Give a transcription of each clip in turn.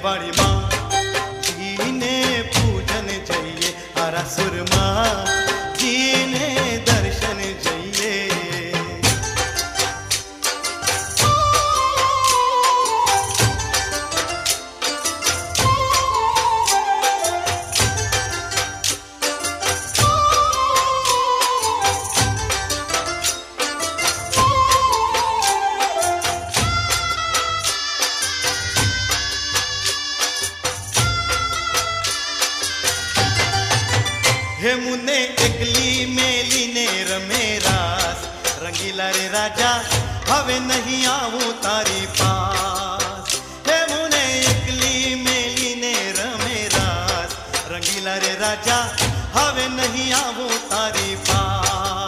वाली माँ जीने पूजन जइए हरा सुरमा जीने दर्शन जइए। हे मुने एकली मेली ने रमे रास रंगीला रे राजा हवे नहीं आऊं तारी पास। हे मुने एकली मेली ने रमे रास रंगीला रे राजा हवे नहीं आऊं तारी पास।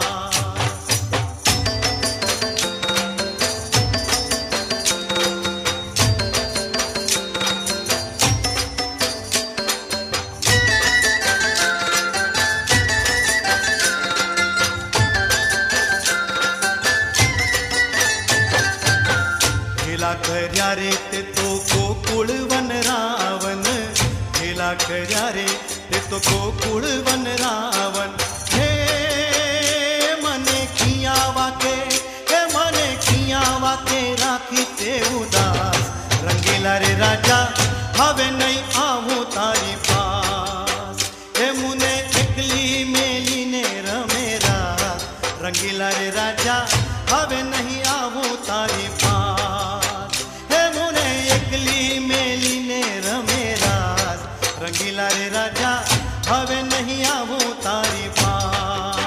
खेला कर्या रे ते तो गोकुळ वन रावण खेला कर्या रे ते तो गोकुळ वन रावण। हे मने किया वाके हे मने किया वाके राखी ते उदास रंगीला रे राजा हवे नहीं आऊं तारी पास। हे मुने एकली मेली ने रमे रास रंगीला रे राजा हवे नहीं आऊं तारी पास। हे मुने एकली मेली ने रमे रास रंगीला रे राजा हवे नहीं आऊं तारी पास।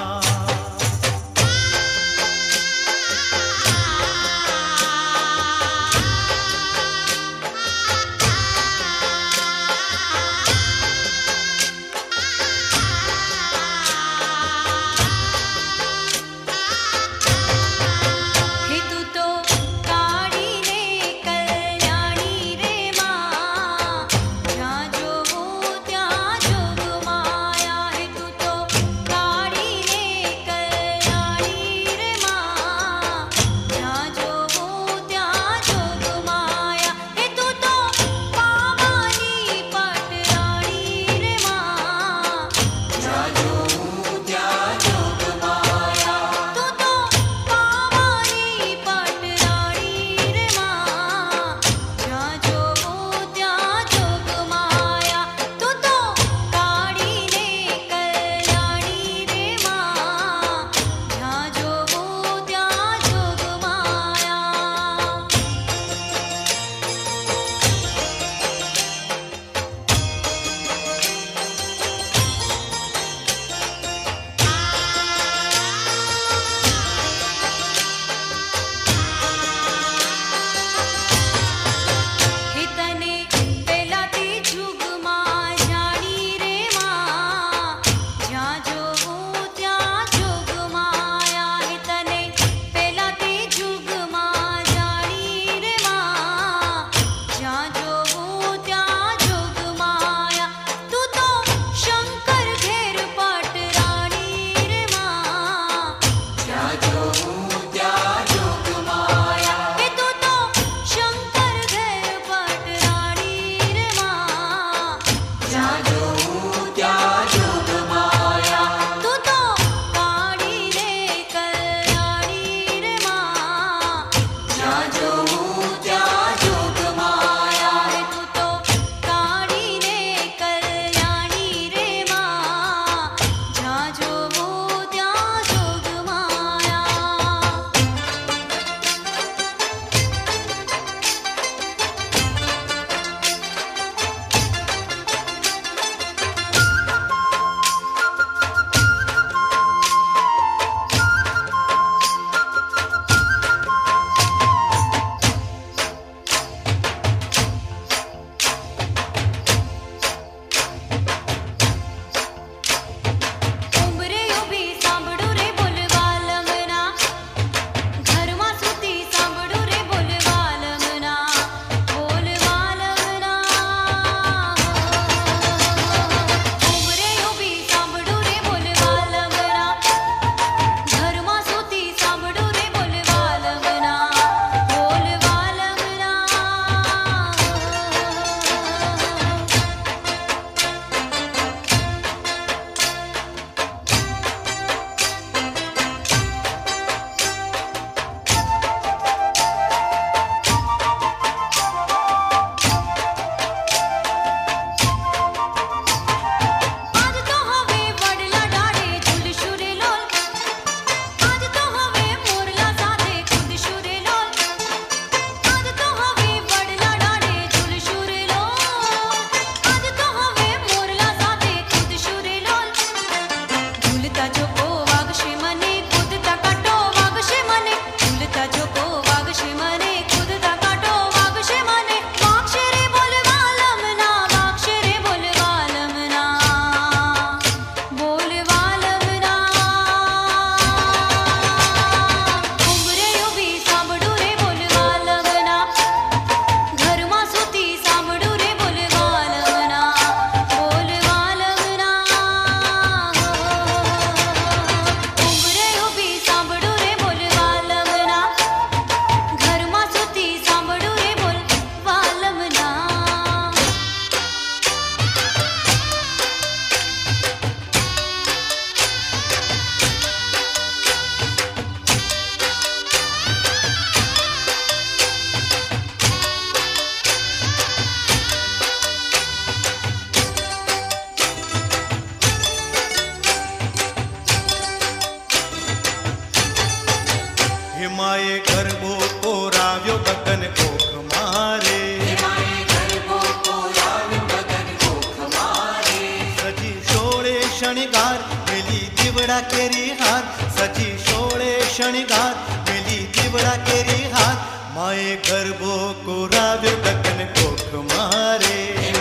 केरी हार सजी सोळे शणगार मेली दिवड़ा केरी हार माए गरबो को राव्यो गगन कोख मारे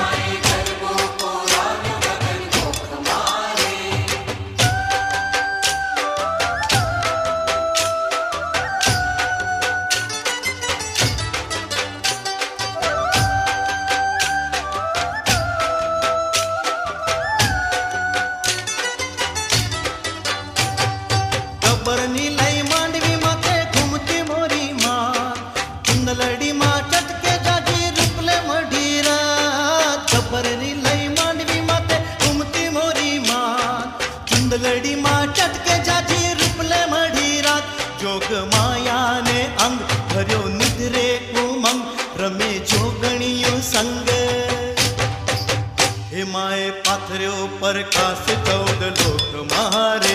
गब्बरनी लई मांडवी माथे घूमती मोरी माँ चुंदलड़ी माँ चटके जाजी रुपले मढीरा गब्बरनी लई मांडवी माथे घूमती मोरी माँ चुंदलड़ी माँ चटके जाजी रुपले मढीरा जोग माया ने अंग भर्यो निद्रे उमंग रमे जोगणियों संग हे माए पाथर्यो प्रकाश चौद लोक मारे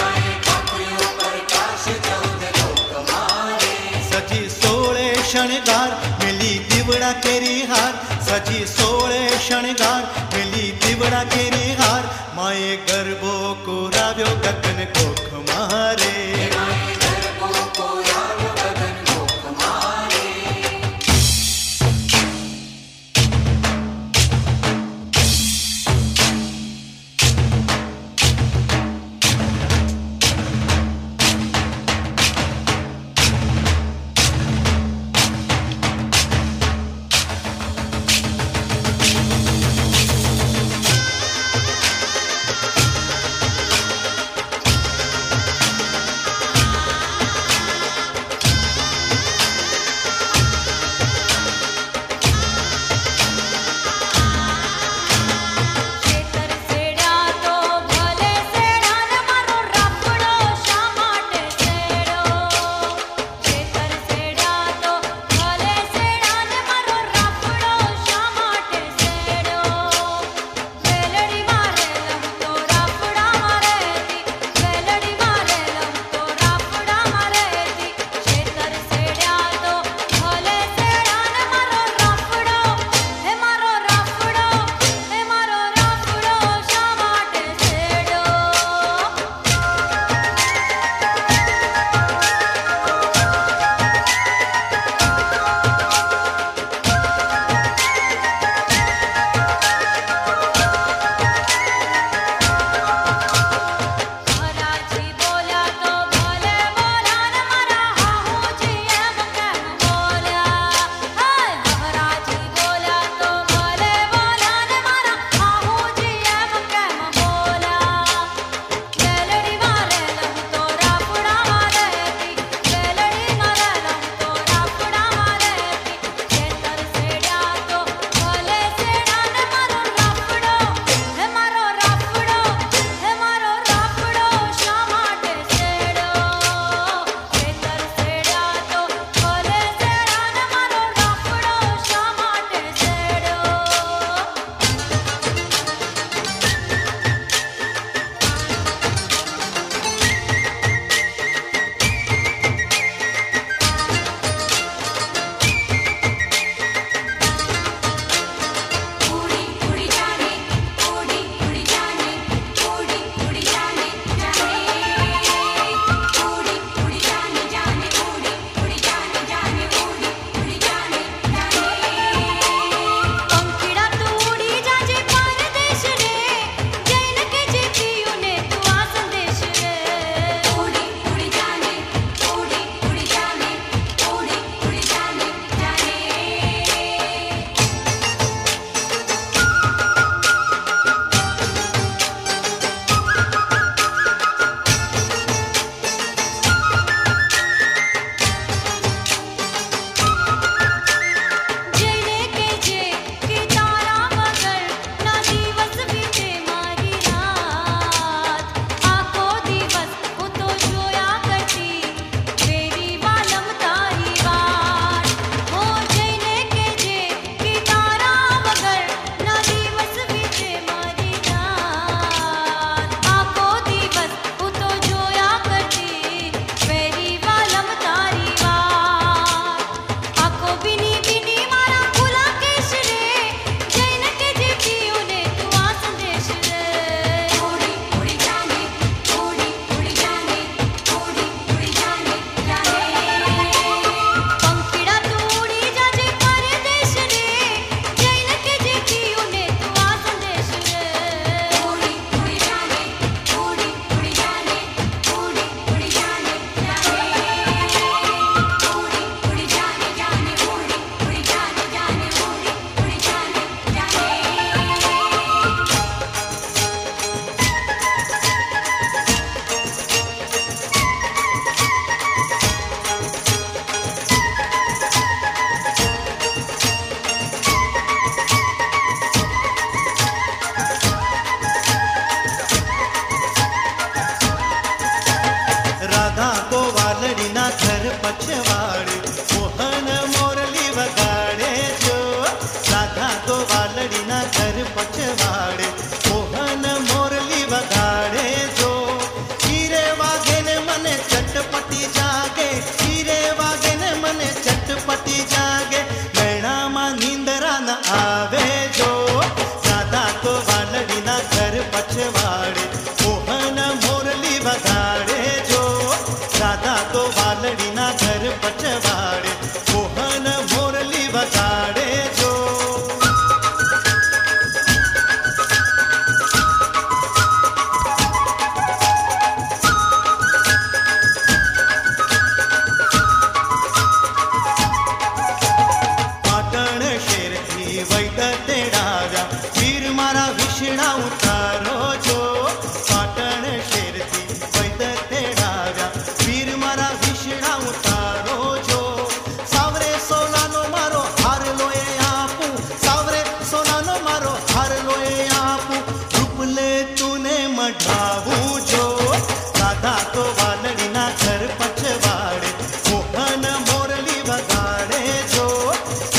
सजी सोळे शणगार मेली दिवड़ा केरी हार सजी सोळे शणगार मेली दिवड़ा केरी हार माए गरबो को राव्यो गगन कोख मारे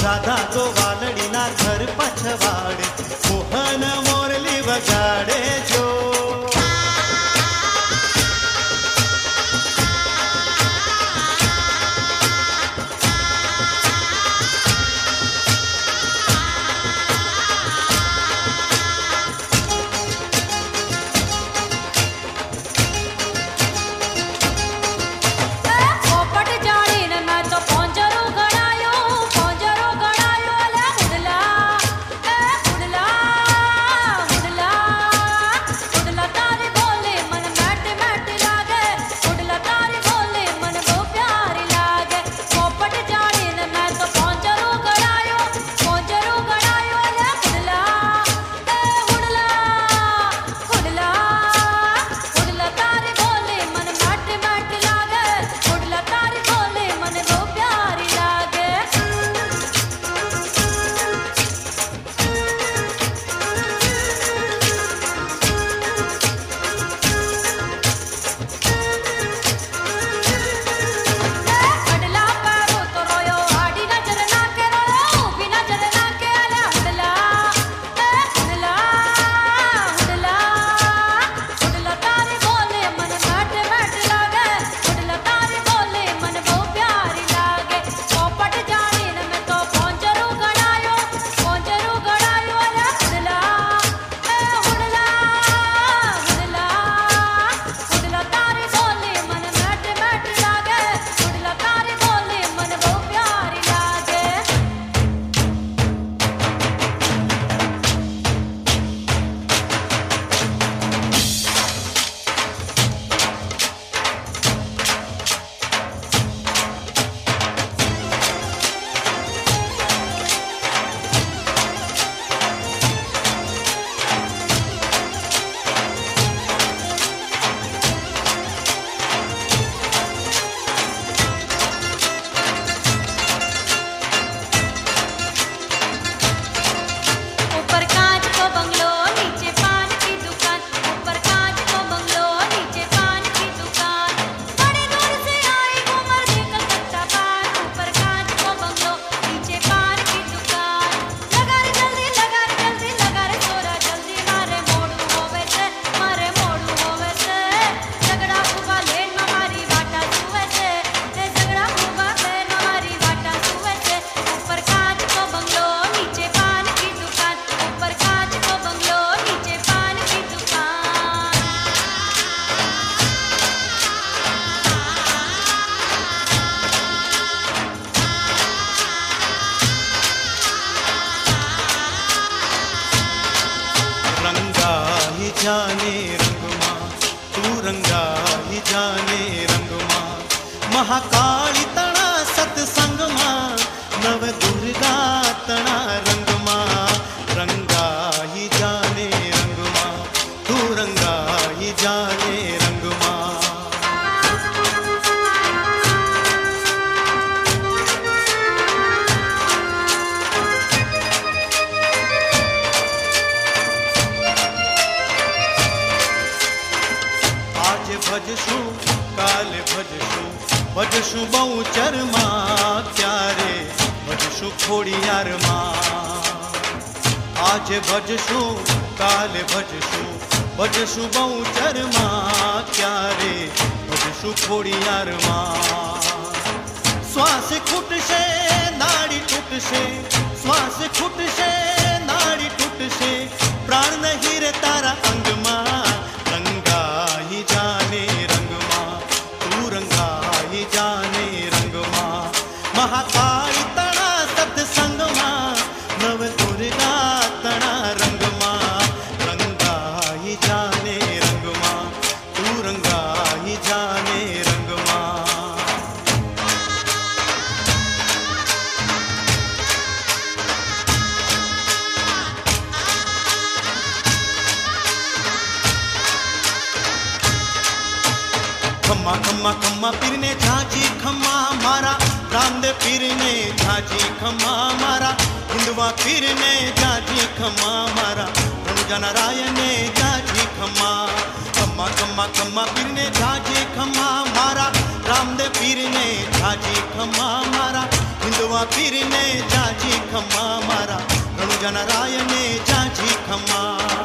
राधा गोवालડીના ઘર પછવાડે મોહન મોરલી વગાડે જો जाने रंगमा तू रंगा ही जाने रंगमा महाकाली तना सत्संगमा नव दुर्गा तना रंगमा रंगा ही जाने रंगमा तू रंगा ही जाने रंगमा भजशु काल भजशु भजशु बहुचर मां क्यारे भजशु खोड़ियार मां आज भजशु काल भजशु भजशु बहुचर मां क्यारे भजशु खोड़ियार मां श्वास खुटशे नाड़ी टूटशे श्वास खुटशे नाड़ी टूटशे प्राण नहीं रे तारा अंग मां रंगा ही जाने रंगमा तू रंगा ही जाने रंगमा महाकाली तना सत्संगमा नव दुर्गा तना रंगमा रंगा ही जाने रंगमा तू रंगा ही जाने रंगमा खम्मा खम्मा खम्मा पीरने झांची खम्मा मारा रामदेव पीरने झांची खम्मा मारा हिंदुआ पीरने झांची खम्मा मारा रणुजा नारायण ने झांची खम्मा खम्मा खम्मा खम्मा पीरने झांची खम्मा मारा रामदेव पीरने झांची खम्मा मारा हिंदुआ हिंदवा पीर ने जाजी खम्मा मारा रणु जनराय ने जाजी खम्मा।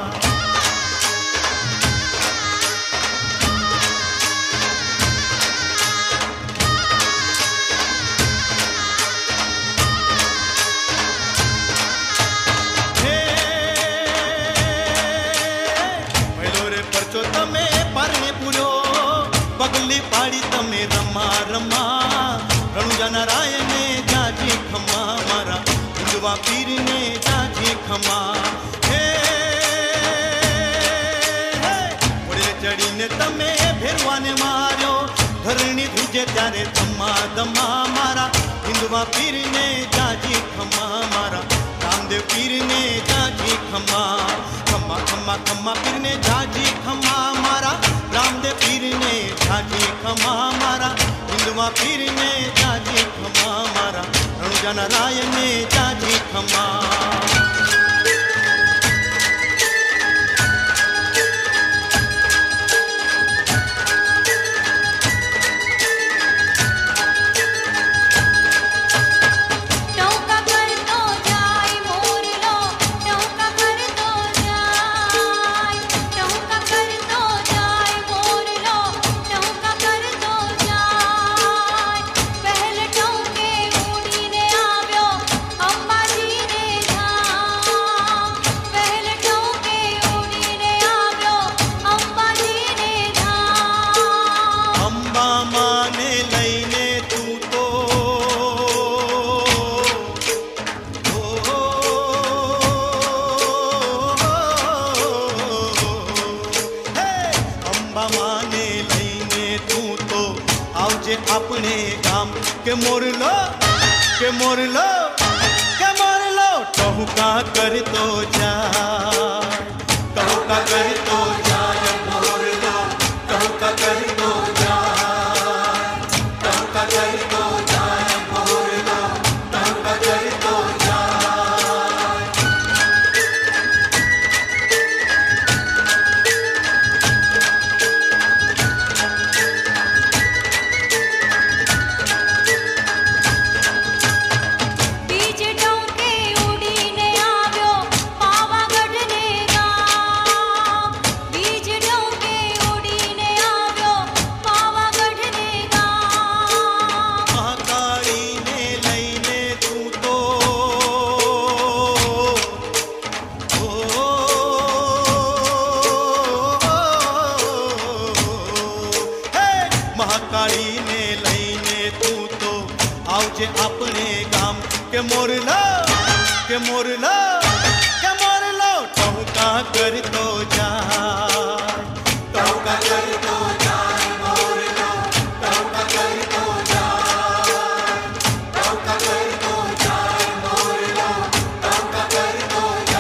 बगली पाड़ी तमे रमा रमा रणु जनराय ने जाजी खम्मा मारा हिंदवा पीर ने जाजी खम्मा। हे ओरे चढ़ी ने तमे भेरवा ने मार्यो धरणी धीजे त्यारे धम्मा धम्मा मारा हिंदवा पीर ने जाजी खम्मा मारा रामदेव पीर ने जाजी खम्मा। खम्मा खम्मा खम्मा पीर ने जाजी खम्मा मारा रामदेव पीर ने जाजी खम्मा मारा हिंदवा पीर ने जाजी खम्मा मारा रणु जनराय ने जाजी खम्मा। अपने काम के मोर लो के मोर लो के मोर लो टहुका कर तो जा टहुका कर तो जा मोर लो टहुका कर तो जा टहुका कर तो जा मोर लो टहुका कर तो जा। महाकाली ने लईने तू तो आवजे अपने गाम के मोर लो के मोर लो के मोर लो टहुका कर तो जा टहुका कर तो जा मोर लो टहुका कर तो जा टहुका कर तो जा मोर लो टहुका कर तो जा।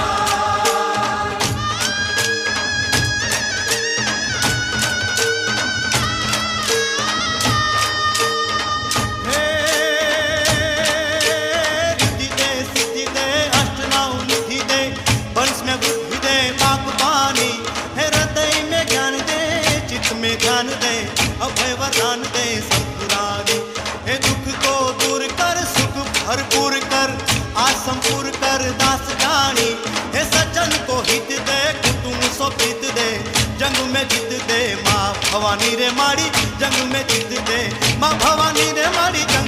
ध्यान दे अभय वरदान दे संपुरारी हे दुख को दूर कर सुख भरपूर कर आसमपुर कर दास जानी हे सज्जन को हित दे कुटुंब सो प्रीत दे जंग में जीत दे माँ भवानी रे माड़ी जंग में जीत दे माँ भवानी रे माड़ी जंग